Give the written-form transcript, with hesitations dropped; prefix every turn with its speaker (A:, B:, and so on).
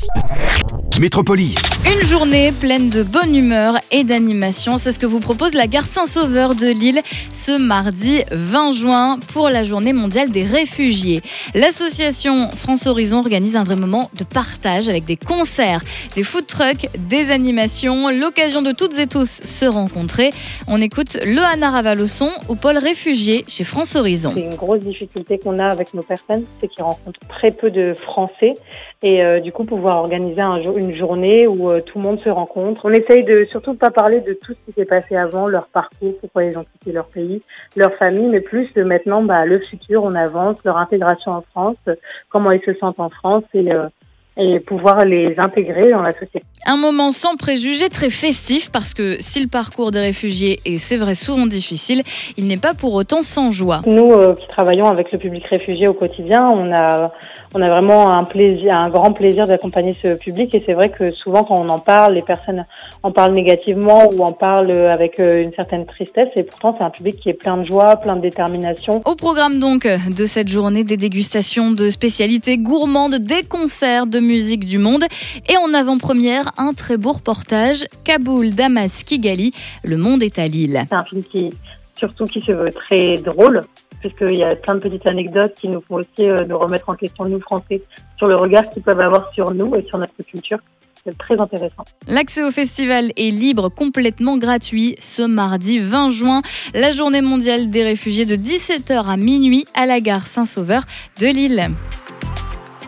A: Métropolis.
B: Une journée pleine de bonne humeur et d'animation, c'est ce que vous propose la gare Saint-Sauveur de Lille ce mardi 20 juin pour la journée mondiale des réfugiés. L'association France Horizon organise un vrai moment de partage avec des concerts, des food trucks, des animations, l'occasion de toutes et tous se rencontrer. On écoute Loana Ravaloson au pôle réfugiés chez France Horizon.
C: C'est une grosse difficulté qu'on a avec nos personnes, c'est qu'ils rencontrent très peu de Français et du coup pouvoir organiser une journée où tout le monde se rencontre. On essaye de surtout pas parler de tout ce qui s'est passé avant, leur parcours, pourquoi ils ont quitté leur pays, leur famille, mais plus de maintenant le futur, on avance, leur intégration en France, comment ils se sentent en France et pouvoir les intégrer dans la société.
B: Un moment sans préjugés, très festif, parce que si le parcours des réfugiés est, c'est vrai, souvent difficile, il n'est pas pour autant sans joie.
C: Nous qui travaillons avec le public réfugié au quotidien, on a vraiment un grand plaisir d'accompagner ce public, et c'est vrai que souvent quand on en parle, les personnes en parlent négativement ou en parlent avec une certaine tristesse, et pourtant c'est un public qui est plein de joie, plein de détermination.
B: Au programme donc de cette journée, des dégustations de spécialités gourmandes, des concerts de musique du monde et en avant-première, un très beau reportage, Kaboul, Damas, Kigali, le monde est à Lille.
C: C'est un film qui se veut très drôle, puisqu'il y a plein de petites anecdotes qui nous font aussi nous remettre en question, nous Français, sur le regard qu'ils peuvent avoir sur nous et sur notre culture. C'est très intéressant.
B: L'accès au festival est libre, complètement gratuit, ce mardi 20 juin. La journée mondiale des réfugiés de 17h à minuit à la gare Saint-Sauveur de Lille.